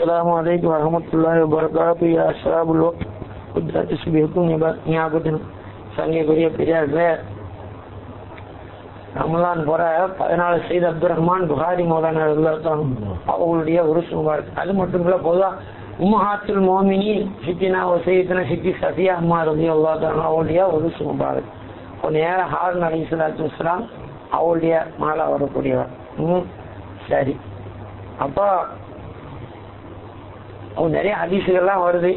السلام عليكم ورحمة الله وبركاته يا أصحاب الوقت قدرة تسبيحكم ஞாபகத்தின் சங்கைக்குரிய பெரியார்களே, ரமலான் போற 14 சையத் அப்துல் ரஹ்மான் புகாரி மௌலானா அவங்களுடைய உருஸ் முபாரக். அது மட்டும் இல்ல, பொதுவாக உம்மஹாத்துல் மோமினீன் சித்தினா ஒசையத்தின சித்தி சஃபியா அம்மா ரலியல்லாஹு தஆலா அவங்களுடைய உருஸ் முபாரக். நேரம் ஹாரூன் அலைஹிஸ்ஸலாத்து வஸ்ஸலாம் அவளுடைய மாலா வரக்கூடியவர். சரி, அப்போ அவ நிறைய ஹதீஸுகள்லாம் வருது.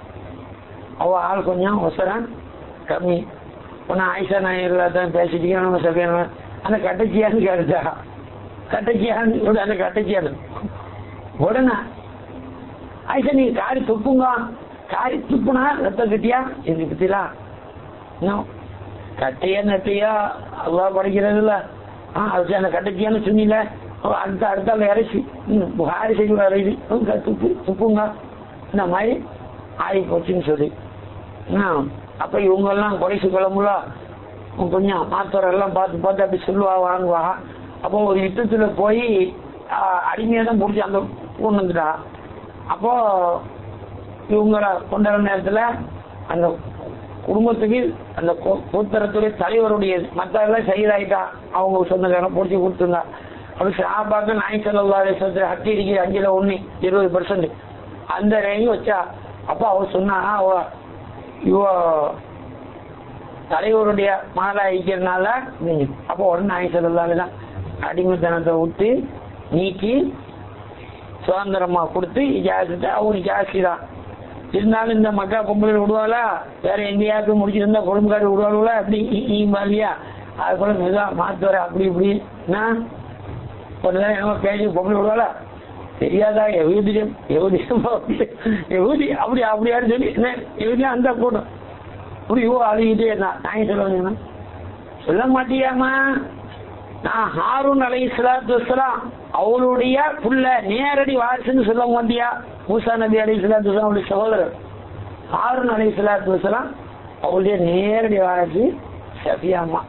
அவ ஆள் கொஞ்சம் ஒசரான் கம்மி. ஒன்னா ஆயிஷா நாயகத்தான் பேசிட்டீங்க, நம்ம சபையான அந்த கட்டச்சியான்னு கேட்டுச்சா, கட்டச்சியான்னு அந்த கட்டச்சியான்னு உடனே ஆயிஷா நீங்க காரி துப்புங்க, காரி துப்புனா ரத்தம் கட்டியா இதுக்கு பத்திலாம் இன்னும் கட்டையா நட்டையா அவ்வளோ படிக்கிறது இல்லை. அது அந்த கட்டச்சியான்னு சொன்னீங்கள, அடுத்தால இறைச்சி புகாரி செய்ய இறைச்சி துப்புங்க இந்த மாதிரி ஆகி போச்சுன்னு சொல்லி. அப்ப இவங்கெல்லாம் குறைச்சு கிளம்புல கொஞ்சம் மாத்தரெல்லாம் பார்த்து பார்த்து அப்படி சொல்லுவா வாங்குவா. அப்போ ஒரு யுத்தத்துல போய் அடிமையா தான் பிடிச்சி அங்க கொண்டு வந்துட்டா. அப்போ இவங்களை கொண்டாட நேரத்துல அந்த குடும்பத்துக்கு அந்த கூத்தரத்துடைய தலைவருடைய மத்தெல்லாம் சைதாயிட்டா, அவங்க சொந்தக்காரன் பிடிச்சி கொடுத்துருந்தா. அப்படி சாப்பாக்கு நாய் ஸல்லல்லாஹு அலைஹி வஸல்லம் ஹட்டி இருக்கு 5ல் 1 20% அந்த ரேஞ்சு வச்சா. அப்போ அவ சொன்னா இவ தலைவருடைய மாலா ஐக்கிறதுனால. அப்போ உடனே நாய் ஸல்லல்லாஹு அலைஹி வஸல்லம் அடிமைத்தனத்தை விட்டு நீக்கி சுதந்திரமா கொடுத்து இஜாசத்தை அவங்களுக்கு ஜாஸ்தி தான். இருந்தாலும் இந்த மக்கா பொம்பளை விடுவாளா, வேற எங்கேயாவது முடிச்சிருந்தா கொழும்புக்காரி விடுவாளுல, அப்படி இல்லையா? அது போல மெதுவாக மாத்து வர அப்படி இப்படின்னா ஒரு நேரம் என்ன பேசி பொம்பளை விடுவாளா தெரியாதா? எவதி அப்படி அப்படியாரு சொல்லி எவதியா அந்த கூட்டம் புரியோ அழுகிட்டே இருந்தான். நான் சொல்லுவாங்க சொல்ல மாட்டியாமா, நான் ஹாரூன் அலைஹிஸ்ஸலாத்து வஸ்ஸலாம் அவளுடைய புள்ள நேரடி வாரிசுன்னு சொல்ல மாட்டியா? மூசா நபி அலைஹிஸ்ஸலாத்து வஸ்ஸலாம் அவருடைய சகோதரர் ஹாரூன் அலைஹிஸ்ஸலாத்து வஸ்ஸலாம் அவளுடைய நேரடி வாரிசு சஃபியா அம்மா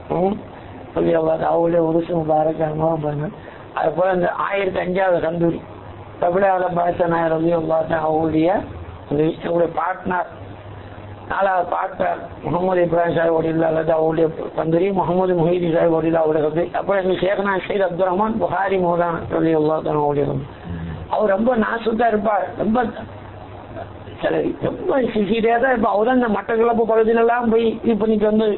அவளுடைய உருசு முபாரக் பாருங்க. அது போல இந்த 1005வது கந்தூரி தமிழக பாசனாயர் அவங்களுடைய பார்ட்னர் 4வது பார்ட்னர் முகமது இப்ராஹிம் சாஹிப் ஓடில்லா அல்லது அவருடைய கந்தூரி முகமது முஹீதீன் சாஹிப் ஓடில்லா அவருடைய கந்தூரி. அப்புறம் எங்கள் ஷேக்னா சையத் அப்துல் ரஹ்மான் புகாரி மௌலானா ரலியல்லாஹு அவருடைய கந்தூரி. அவர் ரொம்ப நாசுத்தா இருப்பார், ரொம்ப ரொம்ப சிசிரியா தான் இருப்பார். அவர் தான் இந்த மட்டக்களப்பு பகுதியிலெல்லாம் போய் இது பண்ணிட்டு வந்து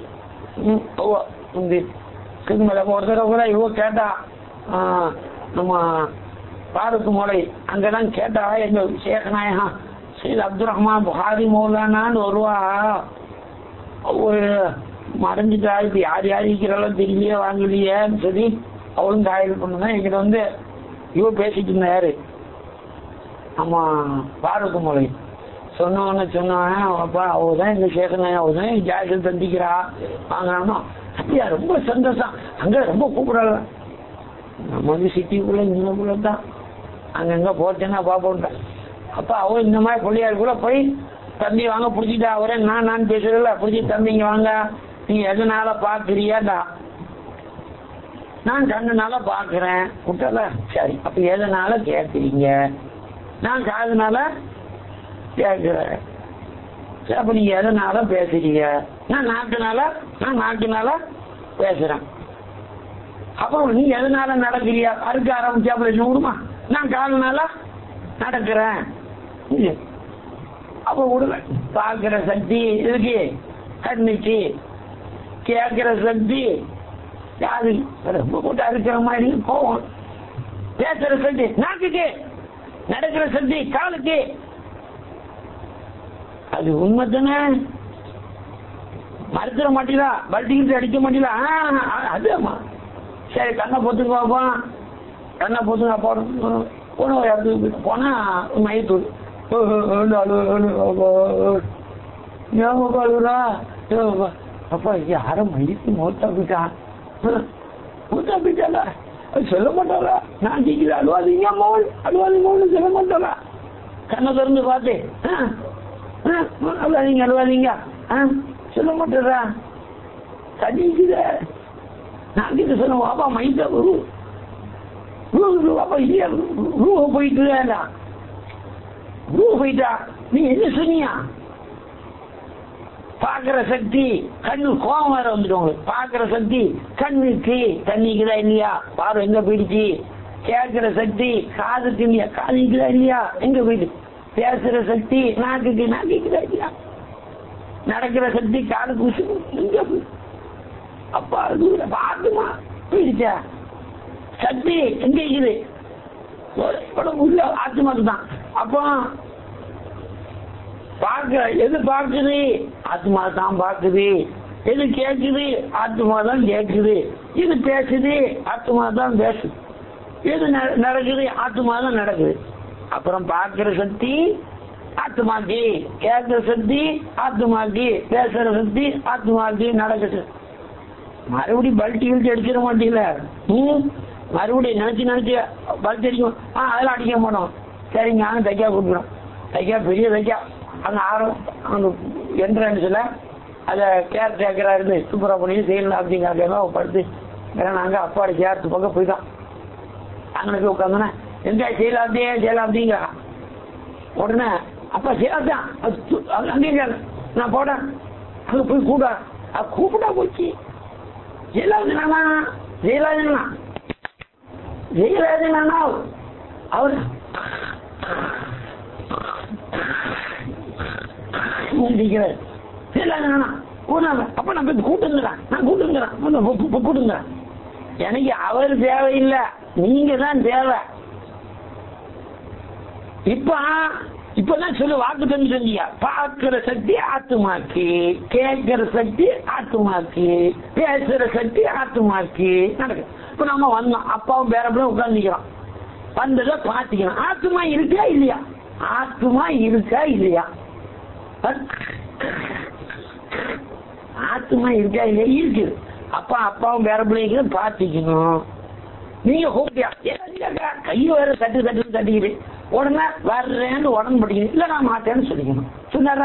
ஒரு தடவை கூட இவ கேட்டா நம்ம பாருக்கு மோலை அங்கெல்லாம் கேட்டா எங்க ஷேக் நாயகா சையத் அப்துல் ரஹ்மான் புகாரி மௌலானான்னு வருவா. ஒரு மறைஞ்சிட்டா, இப்ப யார் யார் இருக்கிறாலும் தெரியலையே வாங்கலையேன்னு சொல்லி அவளும் காயல் பண்ணுதான். எங்கிட்ட வந்து இவ பேசிட்டு இருந்தா யாரு ஆமா பாருக்கு மோலை சொன்னவன அப்பா அவதான் எங்க ஷேக் நாயகா அவதான் ஜாயத்தில் தந்திக்கிறா வாங்கினா அப்படியா ரொம்ப சந்தோஷம். அங்க ரொம்ப கூப்பிடல, நம்ம வந்து சிட்டிக்குள்ள இங்கக்குள்ள தான் அங்கங்க போட்டேன்னா பாப்போம்ட்டேன். அப்ப அவ இந்த மாதிரி பிள்ளையாரு கூட போய் தம்பி வாங்க பிடிச்சிட்டா. அவரே நான் பேசுறதில்ல, பிடிச்சி தம்பிங்க வாங்க நீங்க எதனால பாக்குறியாடா, நான் கண்ணுனால பாக்குறேன் விட்டல. சரி, அப்ப எதனால கேட்குறீங்க? நான் காதுனால கேட்கிறேன். அப்ப நீங்க எதனால பேசுறீங்க? நான் நாக்குனால பேசுறேன். அப்புறம் நீ எதனால நடக்கிறியா? அறுக்க ஆரம்பிச்சாப்புல விடுமா? நான் காலனால நடக்கிறேன். அப்ப விடுல. பார்க்கிற சக்தி இருக்கு கண்ணுக்கு, கேட்கிற சக்தி யாரு ரொம்ப கூட்ட இருக்கிற மாதிரி போவோம். பேசுற சக்தி நாக்குக்கு, நடக்கிற சக்தி காலுக்கு. அது உண்மை தானே? மறுத்துற மாட்டீங்களா? பல்ட்டிக்கிட்டு அடிக்க மாட்டீங்களா? அதுமா சரி, கண்ணை பொத்துக்கு பார்ப்போம். கண்ணை பொத்துங்க போன ஒரு இடத்துக்கு போனா மயத்தூர் அழுகுறா. அப்பா யாரும் மயித்து மூத்தா போயிட்டாளா? சொல்ல மாட்டாளா? நான் கேட்குது அழுவாதீங்க மோல் சொல்ல மாட்டாளா? கண்ணை திறந்து பார்த்து அழுவாதீங்க சொல்ல மாட்டா? கடிக்குத நான் கிட்ட சொன்ன பாப்பா மைண்டா பாப்பா இல்லையா போயிட்டு போயிட்டா நீ என்ன சொன்னியா? பாக்குற சக்தி கண்ணு கோபம் வேற வந்துட்டு உங்களுக்கு. பாக்குற சக்தி கண்ணுக்கு தண்ணிக்குதா இல்லையா, பார்வை எங்க போயிடுச்சு. கேட்கிற சக்தி காதுக்கு இல்லையா, காதுக்குதா இல்லையா, எங்க போயிடுச்சு. பேசுற சக்தி நாக்குக்குதா இல்லையா, நடக்கிற சக்தி காலுக்கு எங்க போய். அப்பா ஆத்மா போயிடுச்சா, சக்தி எங்க இருக்குது உள்ள ஆத்மாக்கு தான். அப்போ பார்க்க எது பார்க்குது, ஆத்மா தான் பார்க்குது. எது கேட்குது, ஆத்மா தான் கேட்குது. இது பேசுது, ஆத்மா தான் பேசுது. எது நடக்குது, ஆத்மா தான் நடக்குது. அப்புறம் பார்க்கிற சக்தி ஆத்மாக்கு, கேட்கிற சக்தி ஆத்மாக்கு, பேசுற சக்தி ஆத்மாக்கு நடக்குது. மறுபடியும் பல்ட்டி கிழ்ச்சி அடிச்சிட மாட்டீங்கள, மறுபடியும் நினைச்சு பல்ட்டி அடிக்கும். அதெல்லாம் அடிக்க மாட்டோம். சரிங்க, நானும் தைக்கா கொடுக்குறோம். தைக்கா பெரிய தைக்கா அங்கே அந்த என்ட்ரன்ஸில் அதை கேர் டேக்கராக இருந்து சூப்பராக பண்ணி செய்யலாம் அப்படிங்கிறத படுத்து. ஏன்னா நாங்கள் அப்பாடி சேர்த்து பக்கம் போய்தான் அங்கே போய் உட்காந்தோன்னே எந்த செய்யலாம் அப்படிங்கிறா. உடனே அப்பா செய்யலாம் அங்கே நான் போடேன் அங்கே போய் கூப்பிட்டா போச்சு. ஜெயலலிதா அவர் அப்ப நான் கூட்டுங்கிறேன். எனக்கு அவர் தேவையில்லை, நீங்க தான் தேவை. இப்பதான் சொல்லு வாக்கு தந்து செஞ்சியா. பார்க்கிற சக்தி ஆத்துமாக்கு, கேட்கிற சக்தி ஆத்துமாக்கு, பேசுற சக்தி ஆத்துமாக்கு நடக்கு. இப்ப நம்ம வந்தோம், அப்பாவும் பேரப்படும் உட்கார்ந்துக்கிறோம். வந்ததை பாத்துக்கிறோம். ஆத்துமா இருக்கா இல்லையா, ஆத்துமா இருக்கா இல்லையா, ஆத்துமா இருக்கா இல்லையா, இருக்குது. அப்பா அப்பாவும் பேரப்பிள்ளைங்க பாத்திக்கணும். நீங்க கூப்பிட்டியா கையை வேற தட்டிக்கிட்டு உடனே வர்றேன்னு உடனே படிக்கணும். இல்ல நான் மாட்டேன்னு சொல்லிக்கணும். சொன்னாரா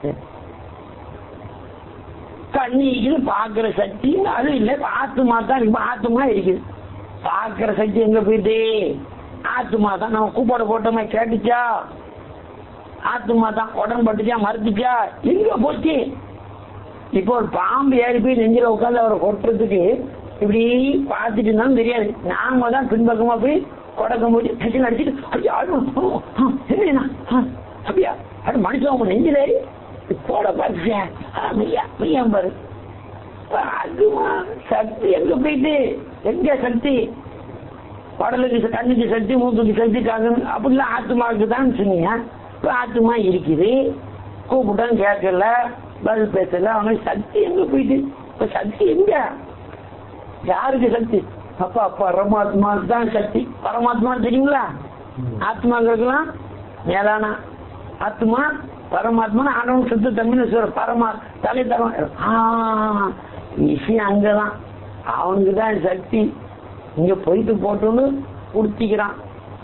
கண்ணிக்குது பாக்குற சக்தி அது இல்லை, ஆத்துமா தான் இருக்கு. ஆத்துமா இருக்குது. பாக்குற சக்தி எங்க போயிட்டு, ஆத்துமா தான். நம்ம கூப்பாடு போட்டோமே கேட்டுச்சா, ஆத்துமா தான். உடன்பட்டுச்சா, மறுத்துச்சா, எங்க போச்சு. இப்போ ஒரு பாம்பு ஏறி போய் நெஞ்சில உட்காந்து அவரை கொட்டுறதுக்கு இப்படி பார்த்துட்டு இருந்தாலும் தெரியாது. நாம தான் பின்பக்கமா போய் கொடக்கும் போது கட்சியில் அடிச்சுட்டு அப்படியா அது மனுஷன் அவங்க நெஞ்சில ஏறி போட பார்த்தியா பாரு. அதுமா சக்தி எங்க போயிட்டு, எங்க சக்தி உடலுக்கு கண்ணுக்கு சக்தி, மூக்குக்கு சக்தி, அப்படிலாம் ஆத்துமாவுக்கு தான் சொன்னீங்க. ஆத்துமா இருக்குது, கூப்பிட்டான்னு கேட்கல, பதில் பேசல. அவங்க சக்தி எங்க போயிட்டு, இப்ப சக்தி எங்க, யாருக்கு சக்தி? அப்பா பரமாத்மா தான் சக்தி. பரமாத்மா தெரியுங்களா, ஆத்மாங்களுக்கெல்லாம் மேலான ஆத்மா பரமாத்மா. ஆனவன் சுத்த தமிழ் பரமா தலை தரம் விஷயம் அங்கதான். அவனுக்கு தான் சக்தி. இங்க போயிட்டு போட்டோன்னு குடுத்திக்கிறான்.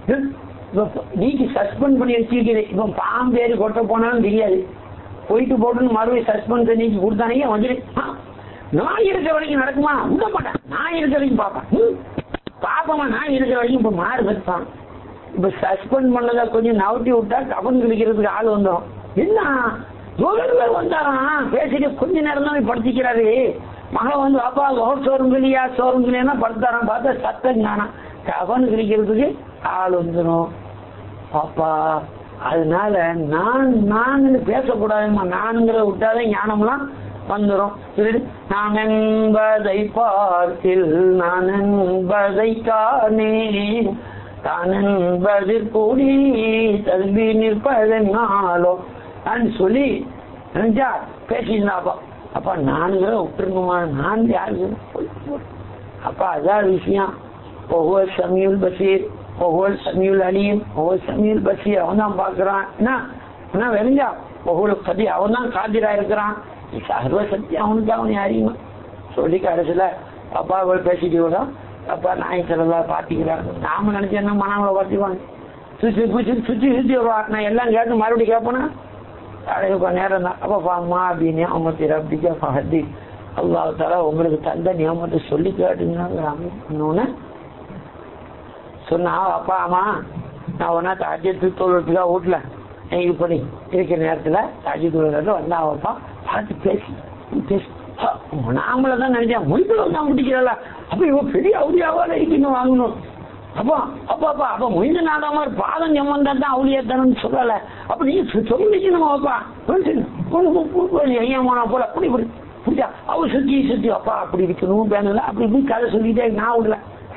நீக்கு சஸ்பெண்ட் பண்ணி வச்சிருக்கிறேன். இப்ப பாம்பு ஏறி கொட்ட போனாலும் தெரியாது. போயிட்டு போட்டுன்னு மறுபடியும் சஸ்பெண்ட் நீக்கி கொடுத்தானே வந்துடு. நான் இருக்கிற வரைக்கும் நடக்குமா, விட மாட்டேன். நான் இருக்கிற வரைக்கும் பாப்பமா நான் இருக்கிற வரைக்கும். இப்ப மாறு கட்டான். இப்ப சஸ்பெண்ட் பண்ணத கொஞ்சம் நவட்டி விட்டா கவன் கிடைக்கிறதுக்கு ஆள் வந்துடும். என்ன ஜோகர்கள் வந்தாராம், பேசிட்டு கொஞ்ச நேரம் தான் படுத்திக்கிறாரு. மகன் வந்து அப்பா சோறுங்கலியா சோறுங்கலியா படுத்தாராம். பார்த்தா சத்தம் ஞானம் கவன் கிடைக்கிறதுக்கு ஆள் வந்துடும். பாப்பா அதனால நான் பேசக்கூடாதுமா. நானுங்கிற விட்டாதான் ஞானம்லாம் வந்துடும். நான் என்பதை பார்த்தில் நான் என்பதை காணேன், தான் என்பது கூடி தல்வி நிற்பதனாலோ சொல்லி நினைச்சா பேசியிருந்தாப்பா. அப்பா நானுங்கிற விட்டுருக்குமா, நான் யாரு. அப்பா அதான் விஷயம். ஒவ்வொரு சமீல் பசீர், ஒவ்வொரு சமீல் அலியும், ஒவ்வொரு சமீல் பசீர் அவன் தான் பாக்குறான். என்ன வெறிஞ்சா ஒவ்வொரு சதி அவன் தான் காதிரா இருக்கிறான். சர்வ சக்தி அவனுக்கு அவனை அறியுமா சொல்லி கடைசியில அப்பா அவள் பேசிட்டு விட. அப்பா நாய் சிலதான் பாத்திக்கிறான். நாம நினைச்சேன்னா மனாமலை பார்த்துக்குவாங்க. சுத்தி வருவான். நான் எல்லாம் கேட்டு மறுபடியும் கேட்பேன்னா அழகு நேரம் தான். அப்பா அம்மா அப்படின்னு அவங்க அப்படிக்கா பகதி அல்லாஹ் உங்களுக்கு தந்த நியமத்தை சொல்லி கேட்டுன்னு சொன்னா. அப்பா அம்மா நான் ஒன்னா தாஜ்ஜத்து தொழுறதுக்காக வீட்டுல இப்படி இருக்கிற நேரத்தில் தஜ்ஜுத் வந்தா வைப்பா பார்த்து பேசி நாமள தான் நினைச்சேன் மொய்க்குள்ள தான் முடிக்கிறல அப்ப இவ பெரிய அவுளியாவால இருக்கணும் வாங்கணும் அப்பா மொய்ந்த நாடாம பாதம் சம்பந்தா தான் அவுளியாத்தனு சொல்லல அப்ப நீங்க சொல்லிக்கணும் அப்பா ஐயா போனா போல அப்படி புரிஞ்சா அவ சுத்தி அப்பா அப்படி இருக்கணும் பேனல அப்படி இப்படி கதை சொல்லிட்டே நான் விடல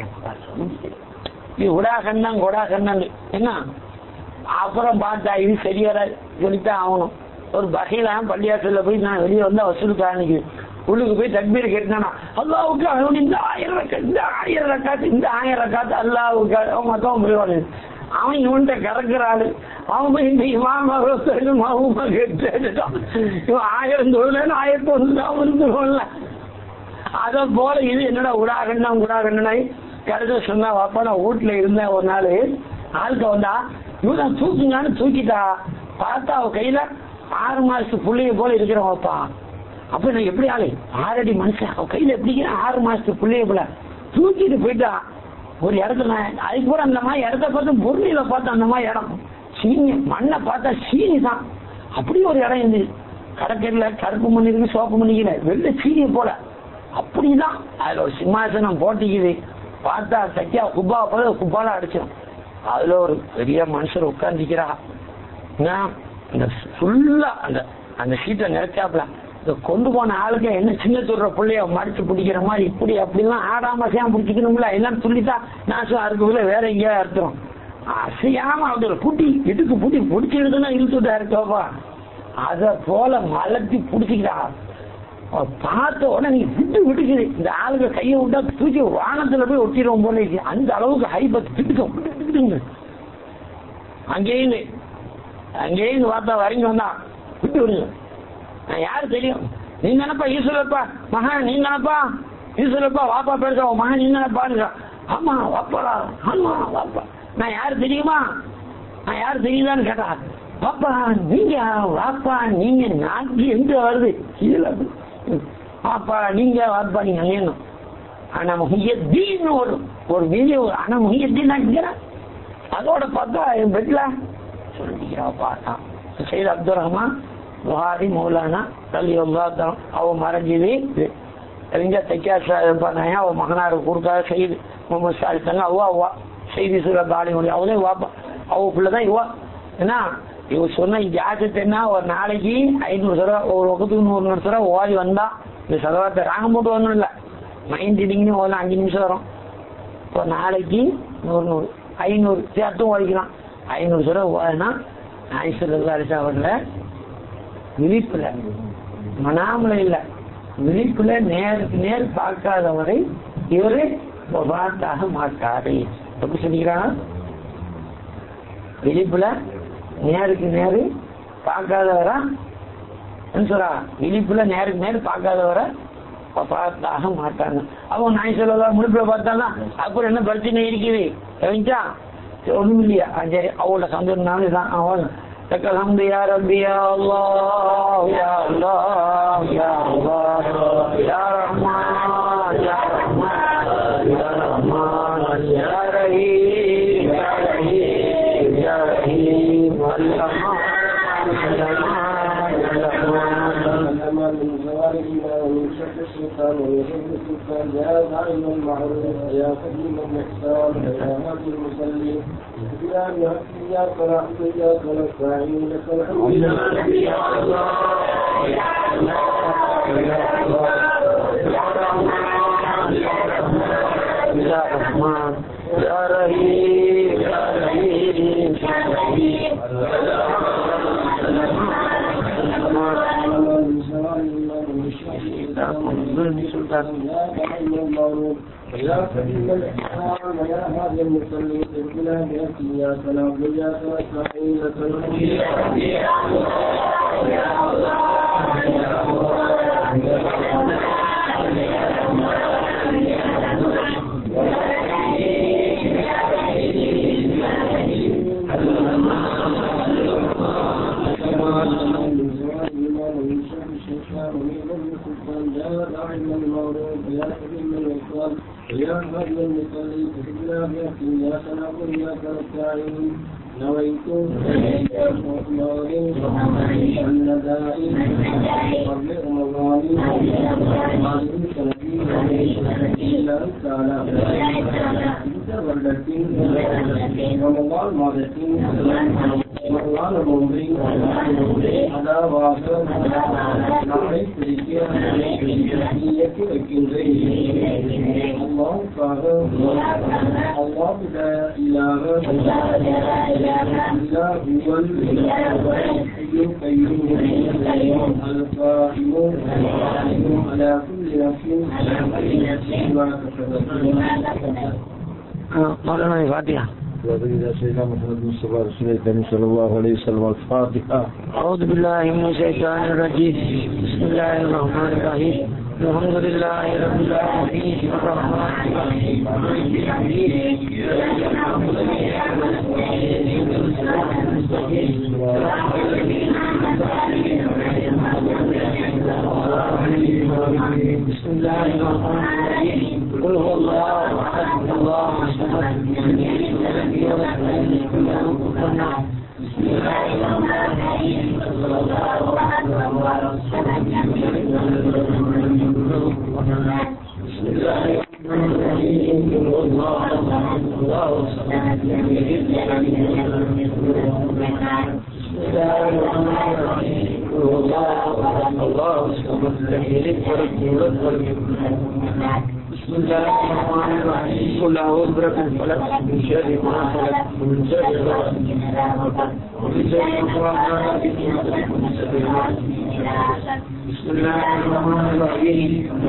இது உடாகண்ணாங்க கொடாகண்ணாங்க என்ன அப்புறம் பார்த்தா இது சரியார சொல்லித்தான் ஆகணும் ஒரு பகையில பள்ளியாசல்ல போய் நான் வெளியே வந்தா வசூலுக்கு ஆரம்பிக்கு உள்ளுக்கு போய் தக்பீர் கேட்டானா அல்லாவுக்கு அவன் இந்த 1000 ரக்காத்து அல்லாவுக்கு மொத்தம் போய் அவன் இவன்கிட்ட கறக்குற ஆளு அவன் போய் இந்த இமாமாக கேட்டுட்டான் இவன் 1000 தொழில் 1001 அத போல இது என்னடா உடாகண்ணா கருத சொன்னா வாப்பா நான் வீட்டுல இருந்தேன் ஒரு நாள் ஆளுக்க வந்தா இவன் தூக்குங்கன்னு தூக்கிட்டா பார்த்தா அவ கையில 6 மாசத்து புள்ளைய போல இருக்கிறவன் வாப்பா அப்ப நான் எப்படி ஆளு 6 அடி மனுஷன் அவ கையில எப்படி 6 மாசத்து புள்ளைய போல தூக்கிட்டு போயிட்டா ஒரு இடத்துல நான் அதுக்கு கூட அந்த மாதிரி இடத்த பார்த்து பொருளில பார்த்து அந்த மாதிரி இடம் சீனி மண்ணை பார்த்தா சீனி தான் அப்படி ஒரு இடம் இருந்து கடற்கரையில கருப்பு மண் இருக்கு சோப்பு மண்ணிக்கல வெள்ளை சீனியை போல அப்படிதான் அதுல ஒரு சிம்மாசனம் போட்டிக்குது பார்த்தா சக்கியா குப்பா போல குப்பால அடிச்சிடும் அதுல ஒரு பெரிய மனுஷர் உட்கார்ந்துக்கிறா அந்த ஃபுல்லா அந்த சீட்டை நினைச்சாப்ல இந்த கொண்டு போன ஆளுக்கு என்ன சின்ன துற பிள்ளைய மடிச்சு பிடிக்கிற மாதிரி இப்படி அப்படிலாம் ஆடாம அசையாம பிடிச்சிக்கணும்ல எல்லாம் சொல்லித்தான் நாசம் அதுக்குள்ள வேற எங்கேயா அர்த்தம் அசையாம அவங்கள பூட்டி எதுக்கு பூட்டி பிடிச்சிருக்குன்னா இழுத்துட்டா இருக்கோப்பா அத போல மலர்த்தி பிடிச்சிக்கிறா பார்த்த உடனே நீ விட்டுக்குது இந்த ஆளுங்க கையை விட்டா தூக்கி வானத்துல போய் ஒட்டிடுவோம் போல அந்த அளவுக்கு ஹைபத் திட்டுங்க அங்கேயும் பார்த்தா வரைங்க வந்தா விட்டு விடுங்க நான் யாரு தெரியும் நீ நினைப்பா ஈஸ்வரப்பா மகன் நீ நினைப்பா ஈஸ்வரப்பா வாப்பா பேச மகன் நீ நினைப்பாரு ஆமா வாப்பாடா ஆமா வாப்பா நான் யாரு தெரியுமா நான் யாரு தெரியுதான்னு கேட்டா வாப்பா நீங்க வாப்பா நீங்க நாக்கு எங்க வருது கீழே வாப்பா நீங்க வாப்பா நீங்க அங்கேயும் ஆனா முஹியத்தீன் ஒரு வீடியோ ஆனா முஹியத்தீன் அதோட பார்த்தா என் பெட்ல சொல்லிக்கிறா பார்த்தா சையத் அப்துல் ரஹ்மான் புகாரி மௌலானா ரலியல்லாஹு அவ மறைஞ்சது தெரிஞ்ச தைக்காசா பண்ணாங்க அவ மகனாரு கொடுக்காத செய்து முகமது சாலித்தாங்க அவ்வா செய்தி சொல்ல பாடி முடியும் அவளே வாப்பா அவ பிள்ளைதான் இவா ஏன்னா இவ சொன்ன ஜாக்கெட்டுன்னா ஒரு நாளைக்கு 500 தடவை ஒரு ஒக்கத்துக்கு 100 தடவை ஓடி வந்தா இந்த செலவாத்தை ராங்க போட்டு வரணும் இல்லை மைண்ட் ரீடிங்னு ஓடலாம் 5 நிமிஷம் வரும் ஒரு நாளைக்கு 100 500 சேர்த்தும் ஓடிக்கலாம் 500 தடவை ஓடினா நாய்சல்லா அலிசாவன்ல விழிப்புல மனாமல இல்ல விழிப்புல நேருக்கு நேர் பார்க்காதவரை இவரு பார்த்தாக மாட்டாரு எப்படி சொல்லிக்கிறாங்க விழிப்புல நேருக்கு நேரு பார்க்காதவரா சொல்றா விழிப்புல நேருக்கு நேரு பார்க்காதவரை பார்த்தாக மாட்டாங்க அவங்க நாய் சொல்லலாம் முழுப்புல பார்த்தாலும் அப்புறம் என்ன பிரச்சனை இருக்குது தெரிஞ்சா ஒண்ணும் இல்லையா சரி அவங்களோட சந்தோஷம் இதுதான் அவன் لك الحمد يا ربي يا الله يا الله يا الله يا رحمن يا رحمن يا رحمن يا رحيم يا رحيم يا رحيم الرحمن من زوال ومن شر الشيطان ويحب السلطان يا دائم المعروف يا قديم الاحسان يا هادي المصلين إياك نعبد وإياك نستعين لك الحمد يا الله يا الله يا الله يا رحمن يا رحمن يا رحمن يا رحيم يا رحيم يا رحيم يا كريم الإحسان يا هادي المصلين اهدنا بك إياك نعبد وإياك نستعين لك الحمد يا الله يا الله يا يا هادي المصلين اهدنا بك إياك نعبد وإياك نستعين نويت محمد النداء قبل رمضان هذه سنتي إلى السنة رمضان மாதத்தின் மறுநாள் நோன்பை அதாவது நாளை பிடிக்க இயக்கி வைக்கின்றேன். அல்லாஹ்வுக்காக அல்லாஹ் இலாஹ இல்லா ஹுவல் ஹய்யுல் கய்யூம் அல்-காயிம் அலா குல்லி நஃப்ஸின் பிமா கஸபத். مولانا فاتحة. وإذا سيدنا محمد مصطفى رسول الله صلى الله عليه وسلم الفاتحة. أعوذ بالله من الشيطان الرجيم. بسم الله الرحمن الرحيم. الحمد لله رب العالمين الرحمن الرحيم مالك يوم الدين. بسم الله الرحمن الرحيم. قل هو الله أحد الله الصمد لم يلد ولم يولد ولم يكن له كفوا أحد. بسم الله الرحمن الرحيم. صلى الله عليه وسلم. بسم الله الرحمن الرحيم. قل هو الله أحد الله الصمد لم يلد ولم يولد ولم يكن له كفوا أحد. بسم الله الرحمن الرحيم. قل هو الله أحد الله الصمد لم يلد ولم يولد ولم يكن له كفوا أحد. بسم الله الرحمن الرحيم. قل أعوذ برب الفلق من شر ما خلق ومن شر غاسق إذا وقب ومن شر النفاثات في العقد ومن شر حاسد إذا حسد. بسم الله الرحمن الرحيم.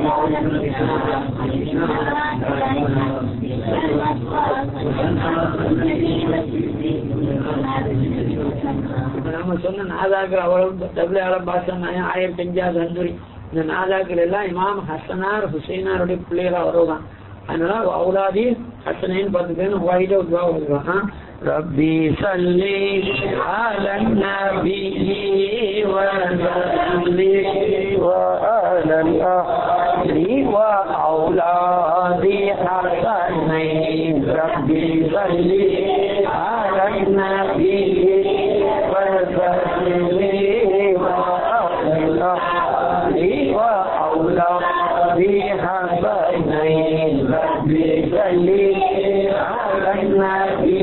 நம்ம சொன்ன நாதாக்கள் அவ்வளவு டபுள் பாஷா ஆயிரத்தி 5வது அந்துரி. இந்த நாதாக்கள் எல்லாம் இமாம் ஹசனார் ஹுசைனாருடைய பிள்ளைகளா வருவான். அதனால அவுலாதி ஹசனைன்னு 10 பேரும் வாயில துவா வருவான். ரப்பி ஸல்லி அலன் நபி வ ஸல்லி வ அலல் அஹ்லி வ அவுலாதி ஹசனைன். ரப்பி ஸல்லி அலன் நபி வ ஸல்லி வ அலல் அஹ்லி வ அவுலாதி ஹசனைன். ரப்பி ஸல்லி அலன் நபி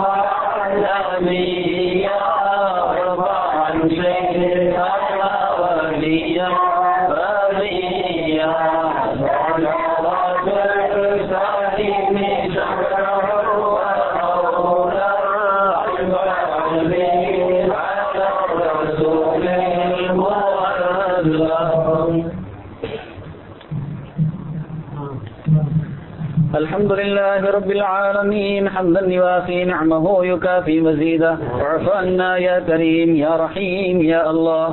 الحمد لله رب العالمين حمدا يوافي نعمه يكافي مزيدا واعف عنا يا كريم يا رحيم يا الله.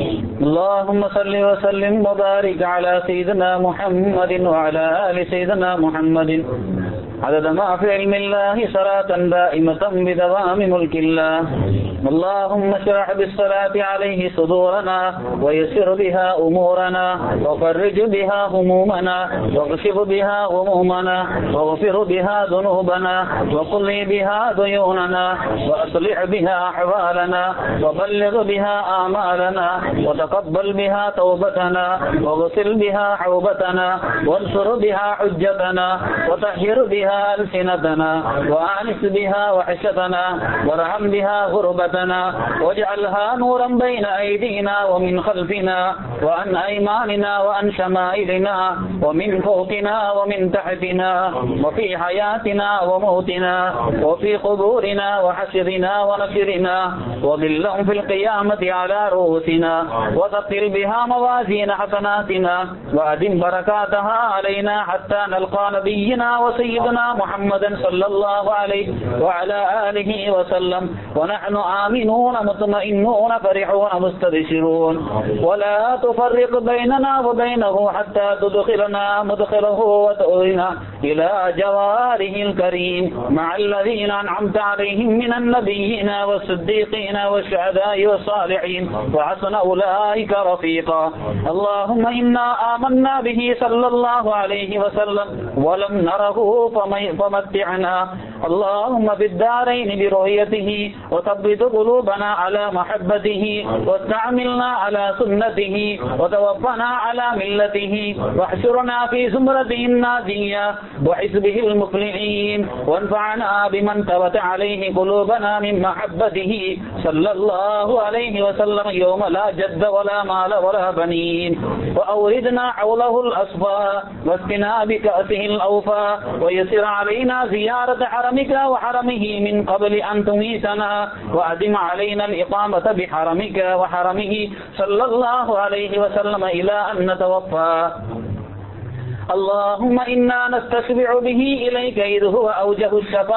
اللهم صل وسلم وبارك على سيدنا محمد وعلى آل سيدنا محمد عدد ما في علم الله صلاة دائمة بدوام ملك الله. اللهم اشرح بالصلاة عليه صدورنا ويسر بها أمورنا وفرج بها همومنا واغشف بها غمومنا واغفر بها ذنوبنا وقضي بها ديوننا وأصلح بها أحوالنا وبلغ بها آمالنا وتقبل بها توبتنا واغسل بها حوبتنا وانصر بها حجتنا وطهر بها ألسنتنا وآنس بها وحشتنا وارحم بها غربتنا واجعلها نورا بين أيدينا ومن خلفنا وعن أيماننا وعن شمائلنا ومن فوقنا ومن تحتنا وفي حياتنا وموتنا وفي قبورنا وحشرنا ونشرنا وظلهم في القيامة على رؤوسنا وثقل بها موازين حسناتنا وأدم بركاتها علينا حتى نلقى نبينا وسيدنا محمدا صلى الله عليه وعلى آله وسلم ونحن آمنون مطمئنون فرحون مستبشرون. ولا تفرق بيننا وبينه حتى تدخلنا مدخله وتؤذنا إلى جواره الكريم مع الذين أنعمت عليهم من النبيين والصديقين والشهداء والصالحين وحسن أولئك رفيقا. اللهم إنا آمنا به صلى الله عليه وسلم ولم نره فمتعنا اللهم في الدارين برؤيته وثبت قلوبنا على محبته واستعملنا على سنته وتوفنا على ملته واحشرنا في زمرته النادية وحزبه المفلحين وانفعنا بمن ثبت عليه قلوبنا من محبته صلى الله عليه وسلم يوم لا جد ولا مال ولا بنين وأوردنا حوله الأصفى واسقنا بكأسه الأوفى ويسر علينا زيارة حرمك وحرمه من قبل أن تميتنا وأدم علينا الإقامة بحرمك وحرمه صلى الله عليه وسلم إلى أن نتوفى. اللهم إنا نستشفع به إليك إذ هو أوجه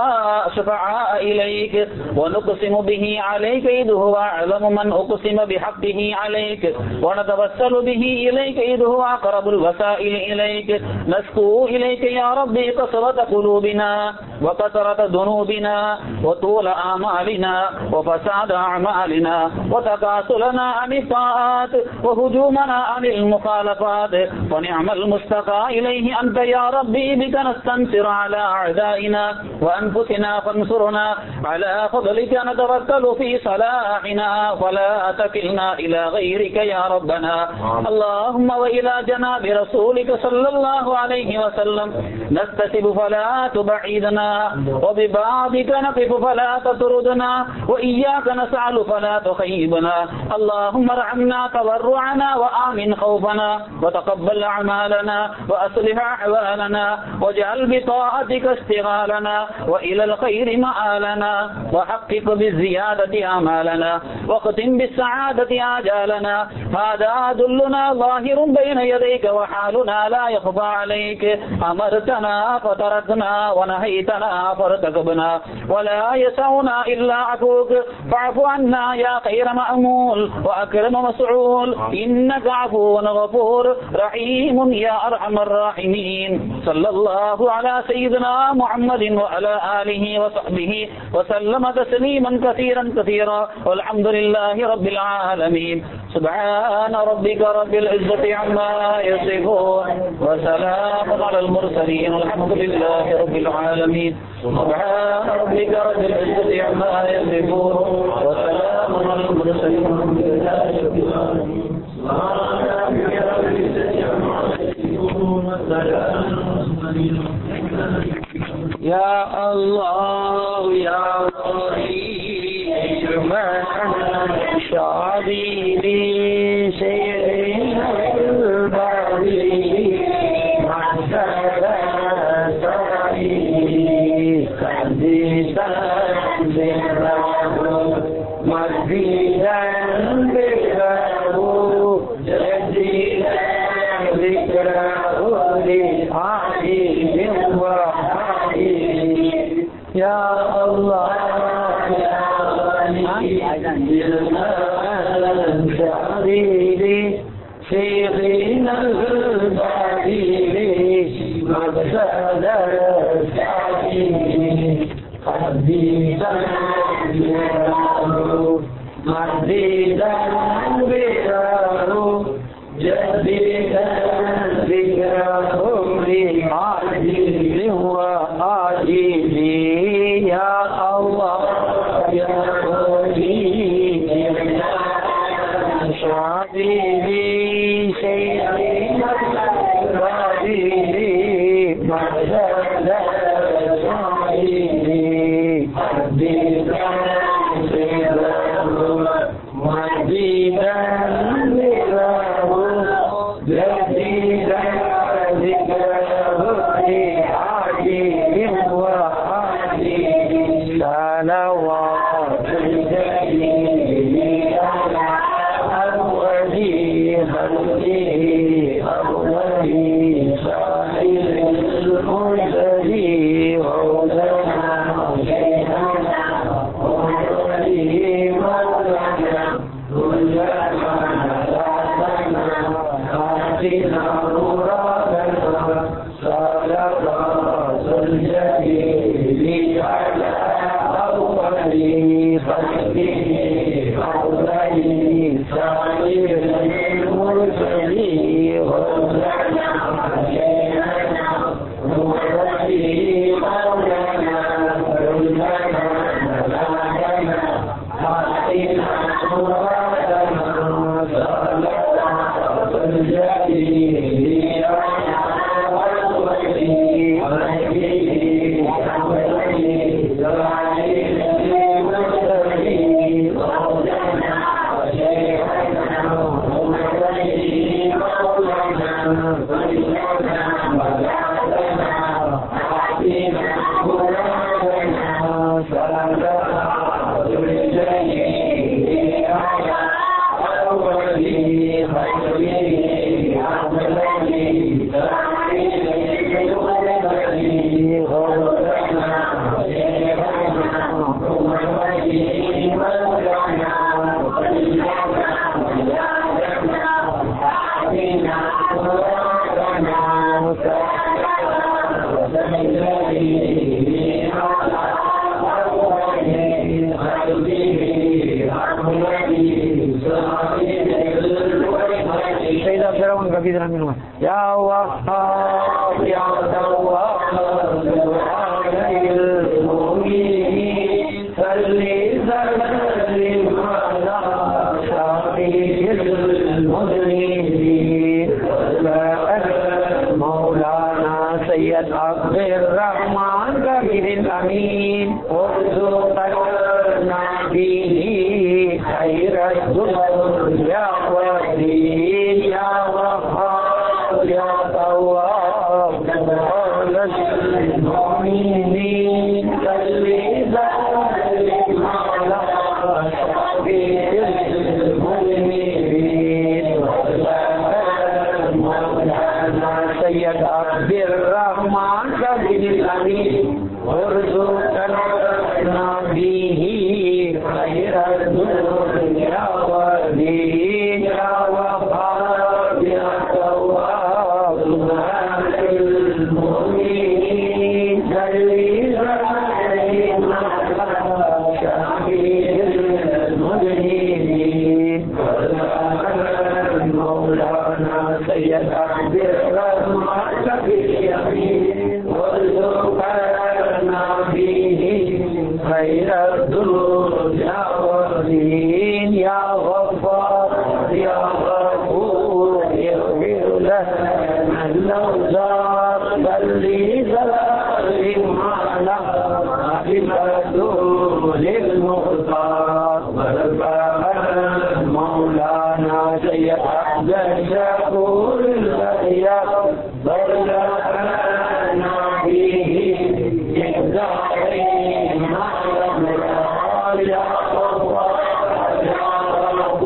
الشفعاء إليك ونقسم به عليك إذ هو أعلم من أقسم بحقه عليك ونتوسل به إليك إذ هو أقرب الوسائل إليك. نشكو إليك يا ربي قسوة قلوبنا وكثرة ذنوبنا وطول آمالنا وفساد أعمالنا وتكاسلنا عن الطاعات وهجومنا عن المخالفات ونعم المستقى إليه أنت يا ربي بك نستنصر على أعدائنا وأنفسنا فانصرنا على فضلك نتوكل في صلاحنا ولا تكلنا إلى غيرك يا ربنا. اللهم وإلى جناب رسولك صلى الله عليه وسلم نستسب فلا تبعدنا وببابك نقف فلا تطردنا وإياك نسأل فلا تخيبنا. اللهم ارحمنا تضرعنا وآمن خوفنا وتقبل أعمالنا وأصلح أحوالنا واجعل بطاعتك اشتغالنا وإلى الخير مآلنا وحقق بالزيادة آمالنا واختم بالسعادة آجالنا. هذا دلنا ظاهر بين يديك وحالنا لا يخفى عليك. أمرتنا فتركنا ونهيتنا فارتكبنا ولا يسعنا إلا عفوك فاعف عنا يا خير مأمول وأكرم مسعول إنك عفو غفور رحيم يا أرحم الراحمين. صلى الله على سيدنا محمد وعلى آله وصحبه وسلم تسليما كثيرا كثيرا والحمد لله رب العالمين. سبحان ربك رب العزة عما يصفون وسلام على المرسلين والحمد لله رب العالمين. سبحان ربك رب العزة عما يصفون وسلام على المرسلين والحمد لله رب العالمين. يا الله يا الله شادي سيدنا الباري معتدى سعيد قديسا بره مجيدا بره جديدا ذكره لعليم وحليم يا الله يا غني سيدنا البديل مقصد السعيد حبيبا مجيدا بره جديدا ذكره لعليم وحليم يا الله يا حبيبي سيدنا الحبيبي مجد سعيدي حبيبا مجيدا ذكره جديدا ذكره لعليم وحليم صلوات الجليل يا وهاب يا تواب المؤمنين صل وسلم على شفيع المذنبين مولانا سيد عبد الرحمن كبير الامين وارزقنا به خير الدنيا والدين يا وهاب يا تواب المؤمنين صل وسلم على شفيع المذنبين مولانا سيد عبد الرحمن كبير الامين وارزقنا به خير الدنيا والدين يا وهاب يا تواب المؤمنين صل وسلم على شفيع المذنبين مولانا سيد عبد الرحمن كبير الامين وارزقنا به خير الدنيا والدين يا غفار يا غفور اغفر لنا الأوزار بل لي سلام على رحمة المختار والباب مولانا سيد عبد الشكور البياض بلغنا فيه الدارين مع الأمراض يا الله يا رب